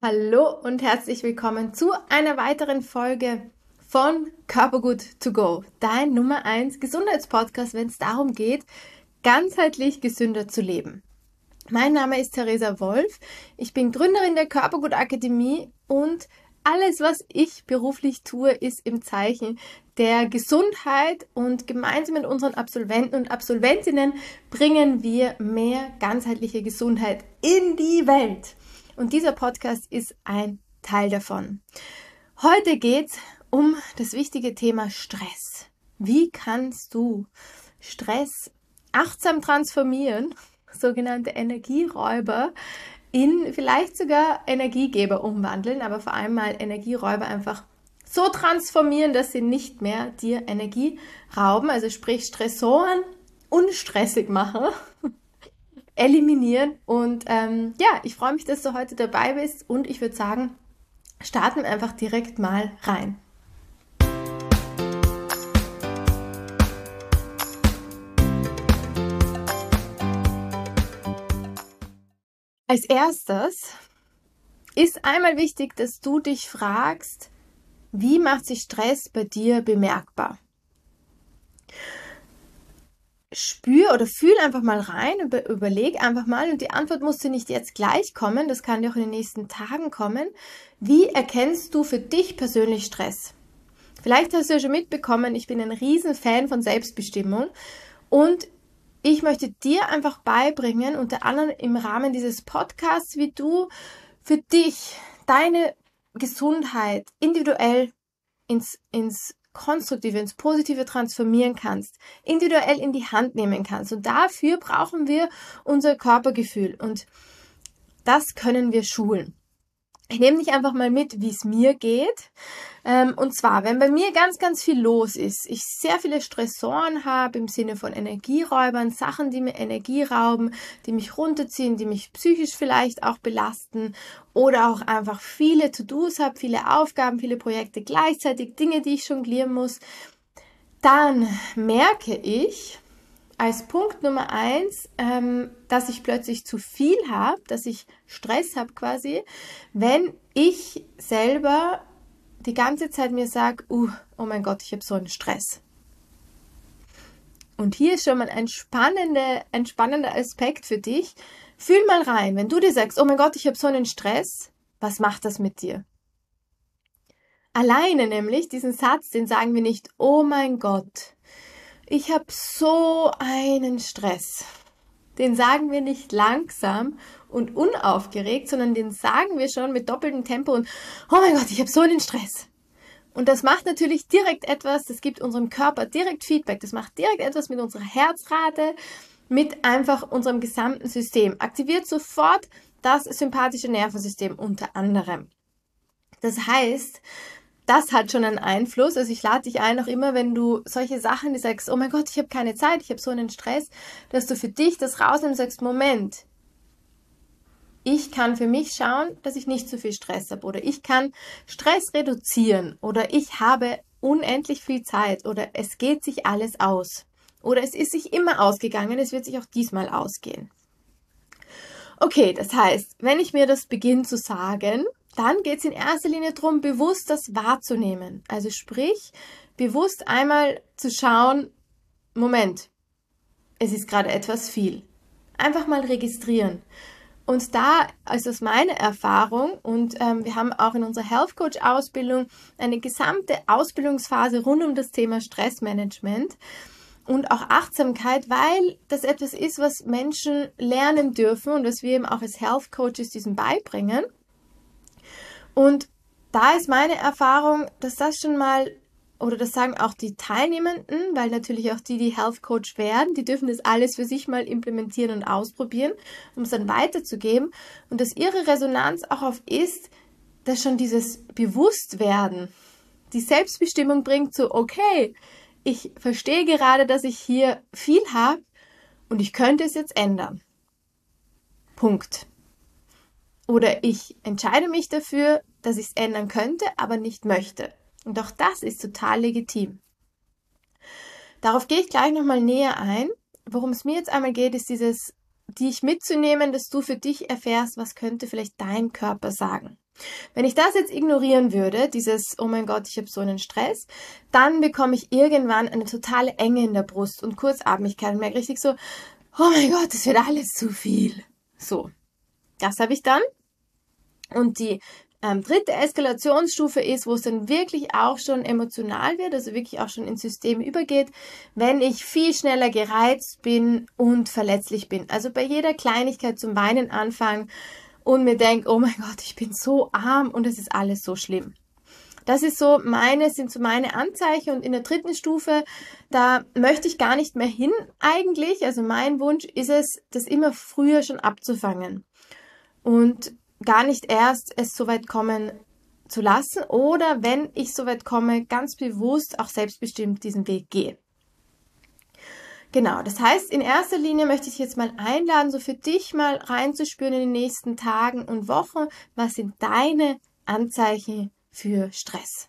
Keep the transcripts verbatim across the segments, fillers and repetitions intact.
Hallo und herzlich willkommen zu einer weiteren Folge von Körpergut to go, dein Nummer eins Gesundheitspodcast, wenn es darum geht, ganzheitlich gesünder zu leben. Mein Name ist Theresa Wolf, ich bin Gründerin der Körpergut Akademie und alles, was ich beruflich tue, ist im Zeichen der Gesundheit und gemeinsam mit unseren Absolventen und Absolventinnen bringen wir mehr ganzheitliche Gesundheit in die Welt. Und dieser Podcast ist ein Teil davon. Heute geht es um das wichtige Thema Stress. Wie kannst du Stress achtsam transformieren, sogenannte Energieräuber, in vielleicht sogar Energiegeber umwandeln, aber vor allem mal Energieräuber einfach so transformieren, dass sie nicht mehr dir Energie rauben, also sprich Stressoren unstressig machen. eliminieren und ähm, ja, ich freue mich, dass du heute dabei bist und ich würde sagen, starten wir einfach direkt mal rein. Als erstes ist einmal wichtig, dass du dich fragst, wie macht sich Stress bei dir bemerkbar? Spür oder fühl einfach mal rein, über, überleg einfach mal und die Antwort musste nicht jetzt gleich kommen, das kann dir auch in den nächsten Tagen kommen. Wie erkennst du für dich persönlich Stress? Vielleicht hast du ja schon mitbekommen, ich bin ein riesen Fan von Selbstbestimmung und ich möchte dir einfach beibringen, unter anderem im Rahmen dieses Podcasts, wie du für dich deine Gesundheit individuell ins, ins Konstruktive, ins Positive transformieren kannst, individuell in die Hand nehmen kannst. Und dafür brauchen wir unser Körpergefühl und das können wir schulen. Ich nehme dich einfach mal mit, wie es mir geht. Und zwar, wenn bei mir ganz, ganz viel los ist, ich sehr viele Stressoren habe im Sinne von Energieräubern, Sachen, die mir Energie rauben, die mich runterziehen, die mich psychisch vielleicht auch belasten oder auch einfach viele To-Dos habe, viele Aufgaben, viele Projekte gleichzeitig, Dinge, die ich jonglieren muss, dann merke ich als Punkt Nummer eins, ähm, dass ich plötzlich zu viel habe, dass ich Stress habe quasi, wenn ich selber die ganze Zeit mir sage, uh, oh mein Gott, ich habe so einen Stress. Und hier ist schon mal ein spannender, ein spannender Aspekt für dich. Fühl mal rein, wenn du dir sagst, oh mein Gott, ich habe so einen Stress, was macht das mit dir? Alleine nämlich, diesen Satz, den sagen wir nicht, oh mein Gott, ich habe so einen Stress. Den sagen wir nicht langsam und unaufgeregt, sondern den sagen wir schon mit doppeltem Tempo und oh mein Gott, ich habe so einen Stress. Und das macht natürlich direkt etwas, das gibt unserem Körper direkt Feedback, das macht direkt etwas mit unserer Herzrate, mit einfach unserem gesamten System. Aktiviert sofort das sympathische Nervensystem unter anderem. Das heißt, das hat schon einen Einfluss, also ich lade dich ein, auch immer, wenn du solche Sachen, die sagst, oh mein Gott, ich habe keine Zeit, ich habe so einen Stress, dass du für dich das rausnimmst und sagst, Moment, ich kann für mich schauen, dass ich nicht zu viel Stress habe oder ich kann Stress reduzieren oder ich habe unendlich viel Zeit oder es geht sich alles aus oder es ist sich immer ausgegangen, es wird sich auch diesmal ausgehen. Okay, das heißt, wenn ich mir das beginne zu sagen, dann geht es in erster Linie darum, bewusst das wahrzunehmen. Also sprich, bewusst einmal zu schauen, Moment, es ist gerade etwas viel. Einfach mal registrieren. Und da ist das meine Erfahrung und ähm, wir haben auch in unserer Health Coach Ausbildung eine gesamte Ausbildungsphase rund um das Thema Stressmanagement und auch Achtsamkeit, weil das etwas ist, was Menschen lernen dürfen und was wir eben auch als Health Coaches diesen beibringen. Und da ist meine Erfahrung, dass das schon mal, oder das sagen auch die Teilnehmenden, weil natürlich auch die, die Health Coach werden, die dürfen das alles für sich mal implementieren und ausprobieren, um es dann weiterzugeben. Und dass ihre Resonanz auch auf ist, dass schon dieses Bewusstwerden, die Selbstbestimmung bringt, so okay, ich verstehe gerade, dass ich hier viel habe und ich könnte es jetzt ändern. Punkt. Oder ich entscheide mich dafür, dass ich es ändern könnte, aber nicht möchte. Und auch das ist total legitim. Darauf gehe ich gleich nochmal näher ein. Worum es mir jetzt einmal geht, ist dieses dich mitzunehmen, dass du für dich erfährst, was könnte vielleicht dein Körper sagen. Wenn ich das jetzt ignorieren würde, dieses, oh mein Gott, ich habe so einen Stress, dann bekomme ich irgendwann eine totale Enge in der Brust und Kurzatmigkeit und merke richtig so, oh mein Gott, das wird alles zu viel. So, das habe ich dann. Und die ähm, dritte Eskalationsstufe ist, wo es dann wirklich auch schon emotional wird, also wirklich auch schon ins System übergeht, wenn ich viel schneller gereizt bin und verletzlich bin. Also bei jeder Kleinigkeit zum Weinen anfangen und mir denke, oh mein Gott, ich bin so arm und es ist alles so schlimm. Das ist so meine, sind so meine Anzeichen, und in der dritten Stufe, da möchte ich gar nicht mehr hin eigentlich. Also mein Wunsch ist es, das immer früher schon abzufangen und gar nicht erst es so weit kommen zu lassen, oder wenn ich so weit komme, ganz bewusst auch selbstbestimmt diesen Weg gehe. Genau, das heißt, in erster Linie möchte ich dich jetzt mal einladen, so für dich mal reinzuspüren in den nächsten Tagen und Wochen, was sind deine Anzeichen für Stress.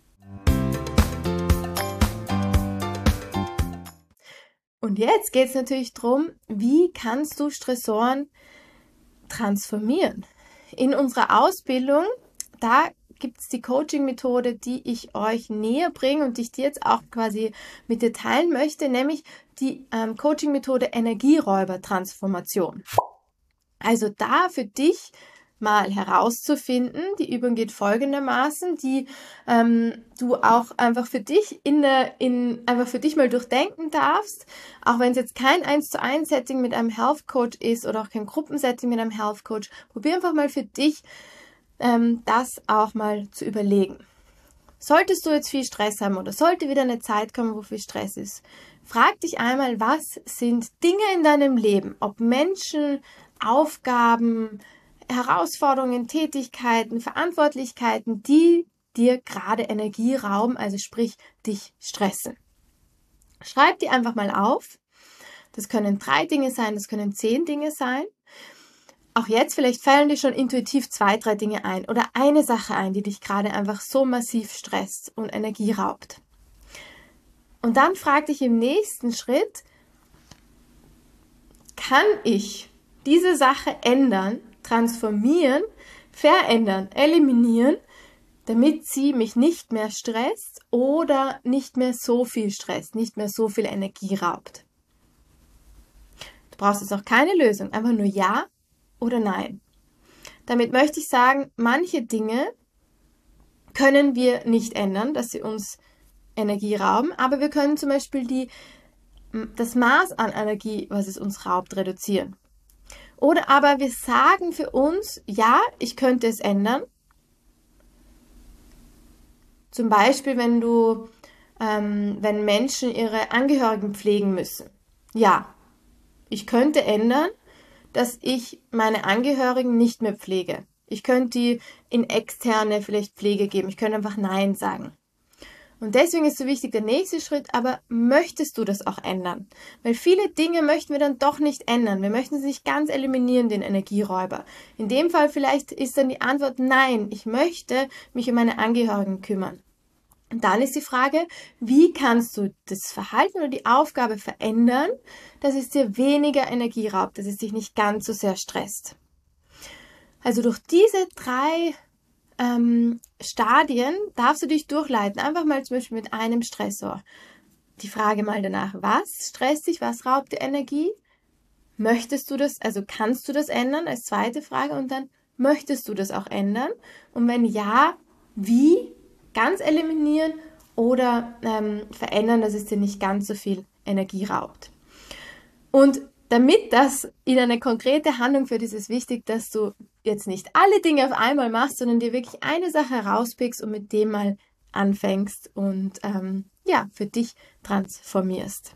Und jetzt geht es natürlich darum, wie kannst du Stressoren transformieren? In unserer Ausbildung, da gibt es die Coaching-Methode, die ich euch näher bringe und die ich dir jetzt auch quasi mit dir teilen möchte, nämlich die ähm, Coaching-Methode Energieräuber-Transformation. Also da für dich mal herauszufinden, die Übung geht folgendermaßen, die ähm, du auch einfach für dich in der, in, einfach für dich mal durchdenken darfst, auch wenn es jetzt kein eins zu eins Setting mit einem Health Coach ist oder auch kein Gruppensetting mit einem Health Coach, probier einfach mal für dich ähm, das auch mal zu überlegen. Solltest du jetzt viel Stress haben oder sollte wieder eine Zeit kommen, wo viel Stress ist, frag dich einmal, was sind Dinge in deinem Leben, ob Menschen, Aufgaben, Herausforderungen, Tätigkeiten, Verantwortlichkeiten, die dir gerade Energie rauben, also sprich dich stressen. Schreib die einfach mal auf. Das können drei Dinge sein, das können zehn Dinge sein. Auch jetzt, vielleicht fallen dir schon intuitiv zwei, drei Dinge ein oder eine Sache ein, die dich gerade einfach so massiv stresst und Energie raubt. Und dann frag dich im nächsten Schritt, kann ich diese Sache ändern, transformieren, verändern, eliminieren, damit sie mich nicht mehr stresst oder nicht mehr so viel stresst, nicht mehr so viel Energie raubt. Du brauchst jetzt noch keine Lösung, einfach nur Ja oder Nein. Damit möchte ich sagen, manche Dinge können wir nicht ändern, dass sie uns Energie rauben, aber wir können zum Beispiel die, das Maß an Energie, was es uns raubt, reduzieren. Oder aber wir sagen für uns, ja, ich könnte es ändern. Zum Beispiel, wenn du, ähm, wenn Menschen ihre Angehörigen pflegen müssen. Ja, ich könnte ändern, dass ich meine Angehörigen nicht mehr pflege. Ich könnte die in externe vielleicht Pflege geben. Ich könnte einfach Nein sagen. Und deswegen ist so wichtig der nächste Schritt, aber möchtest du das auch ändern? Weil viele Dinge möchten wir dann doch nicht ändern. Wir möchten sie nicht ganz eliminieren, den Energieräuber. In dem Fall vielleicht ist dann die Antwort nein, ich möchte mich um meine Angehörigen kümmern. Und dann ist die Frage, wie kannst du das Verhalten oder die Aufgabe verändern, dass es dir weniger Energie raubt, dass es dich nicht ganz so sehr stresst. Also durch diese drei ähm, Stadien darfst du dich durchleiten. Einfach mal zum Beispiel mit einem Stressor. Die Frage mal danach, was stresst dich, was raubt dir Energie? Möchtest du das, also kannst du das ändern als zweite Frage, und dann möchtest du das auch ändern? Und wenn ja, wie? Ganz eliminieren oder ähm, verändern, dass es dir nicht ganz so viel Energie raubt. Und damit das in eine konkrete Handlung führt, ist es wichtig, dass du jetzt nicht alle Dinge auf einmal machst, sondern dir wirklich eine Sache herauspickst und mit dem mal anfängst und ähm, ja, für dich transformierst.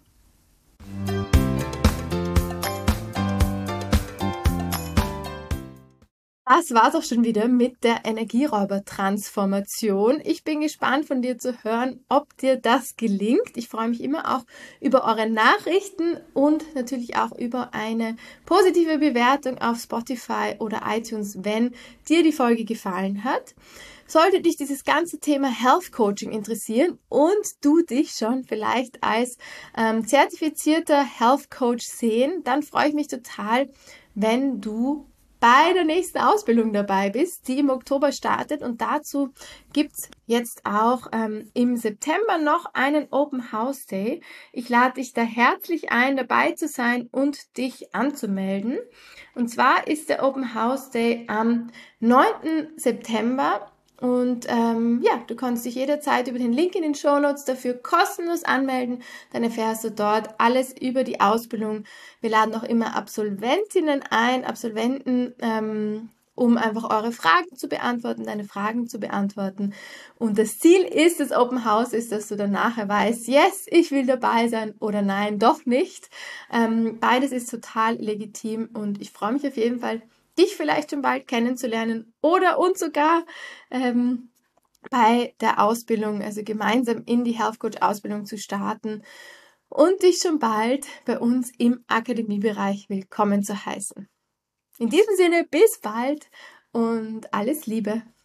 Das war's auch schon wieder mit der Energieräuber-Transformation. Ich bin gespannt von dir zu hören, ob dir das gelingt. Ich freue mich immer auch über eure Nachrichten und natürlich auch über eine positive Bewertung auf Spotify oder iTunes, wenn dir die Folge gefallen hat. Sollte dich dieses ganze Thema Health Coaching interessieren und du dich schon vielleicht als ähm, zertifizierter Health Coach sehen, dann freue ich mich total, wenn du bei der nächsten Ausbildung dabei bist, die im Oktober startet. Und dazu gibt's jetzt auch ähm, im September noch einen Open House Day. Ich lade dich da herzlich ein, dabei zu sein und dich anzumelden. Und zwar ist der Open House Day am neunten September. Und ähm, ja, du kannst dich jederzeit über den Link in den Shownotes dafür kostenlos anmelden. Dann erfährst du dort alles über die Ausbildung. Wir laden auch immer Absolventinnen ein, Absolventen, ähm, um einfach eure Fragen zu beantworten, deine Fragen zu beantworten. Und das Ziel ist, das Open House ist, dass du dann nachher weißt, yes, ich will dabei sein oder nein, doch nicht. Ähm, beides ist total legitim und ich freue mich auf jeden Fall, dich vielleicht schon bald kennenzulernen oder und sogar ähm, bei der Ausbildung, also gemeinsam in die Health Coach Ausbildung zu starten und dich schon bald bei uns im Akademiebereich willkommen zu heißen. In diesem Sinne, bis bald und alles Liebe.